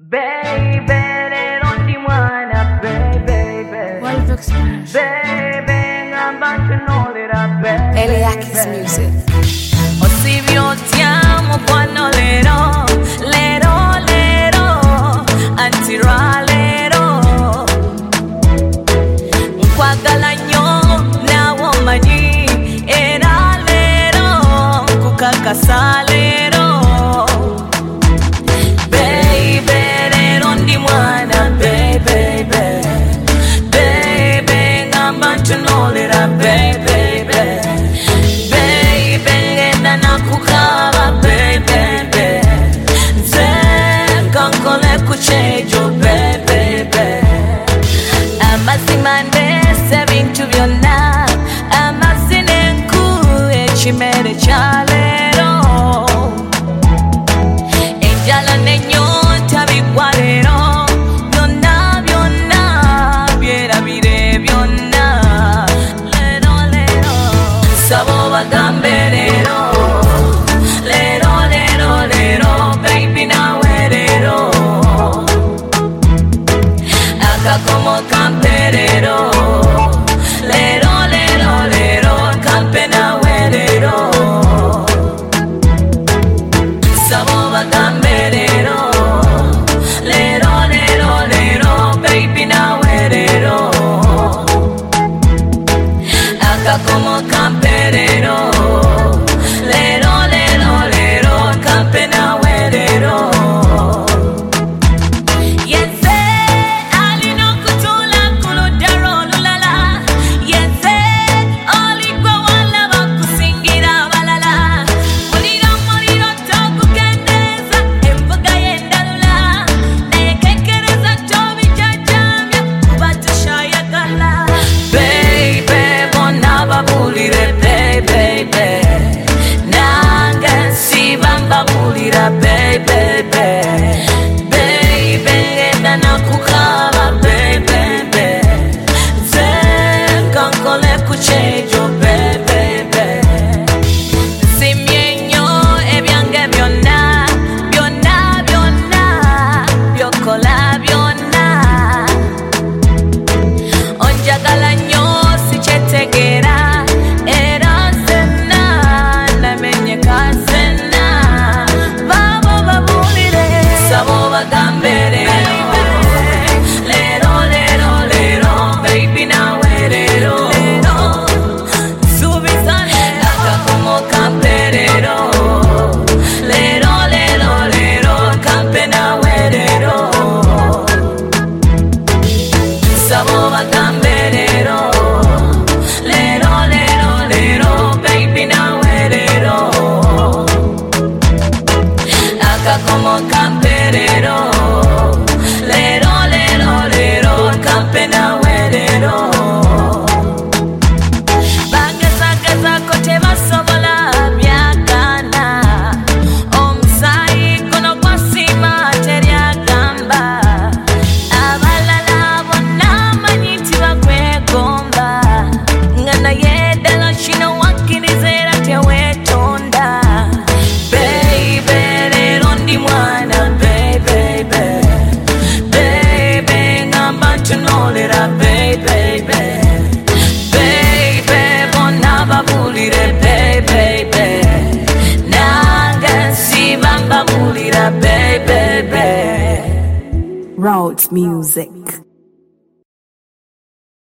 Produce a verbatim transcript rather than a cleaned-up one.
Baby, they don't you wanna baby, baby. Baby, I'm about to know that I baby. Eliakis music. Osivio ti amo quando lero, lero, lero, antira lero. Nkwagala nnyo nawe omanyi era lero nkukakasa lero. Chimere chalero Ejala nenyota bigwarero Byonna byonna Byera bire byonna Lero lero Sabo bagambe lero Lero lero lero Baby nawe lero Akakomo kamperero Lero lero lero Kampe nawe como camperero, lero, lero, lero, campena huerero. Yense, alino kutula kuludaro lulala. Yense, olikwa wala bakusingira balala. Moliro, moliro, toku kendeza, embuga yenda lula. Neye kekereza tobi jajamya, kubatusha yakala. Babulire baby baby Nanga si bamba bulira baby baby Baby ngenda nakukaba baby baby Zekankole kuchejo baby baby Simyenyo ebyange byonna Byonna byonna Byokola byonna Onjagala nnyo sichetegera como camperero, lero, lero, lero, campena huerero. Bageza, geza, kote basobola byakana. Omusai kono kwasima terya gamba. Abalala bonna manyiti bakwegomba. Ngana yedala shino wakirizera tewetonda. Baby, baby, baby, bona babulire baby, baby, nanga si bamba bulira baby, baby. Route music.